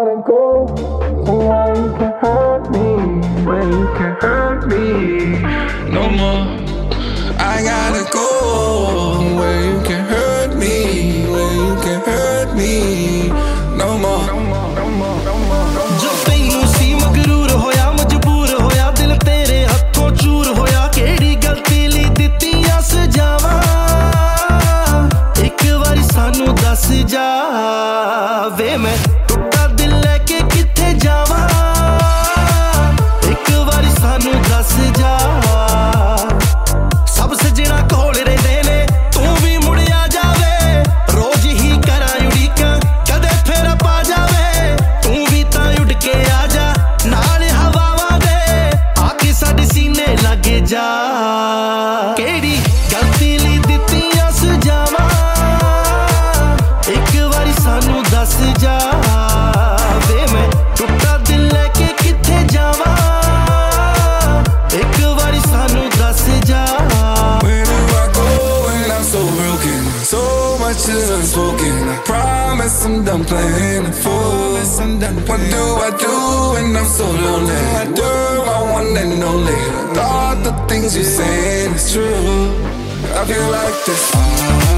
gotta go. Why you can't hurt me? Why you can't hurt me no more? I gotta go. Where you can hurt me, where you can hurt me no more. जो तैनू सी मगरूर होया मजबूर होया दिल तेरे हथों चूर होया केड़ी गलती ली दित्तियां सजावां एक वारी सानू दस जा वे मैं टुटा दिल लेके किथे जावां एक वारी सानू दस जा सब सजना कोल रहिंदे ने तू भी मुड़ आ जावे रोज ही करा उड़ीकां कदे फेर पा जावे तू भी तां उड़ के आ जा नाल हवावां दे आके साडे सीने लग जा केड़ी गलती ली दित्तियां सजावां एक वारी सानू दस जा वे मैं टुटा दिल लेके किथे जावां एक वारी सानू दस जा Where do I go when I'm so broken? So much is unspoken. I promise I'm done playing the fool. What do I do when I'm so lonely? You're my one and only. Thought the things you're saying is true. I feel like this.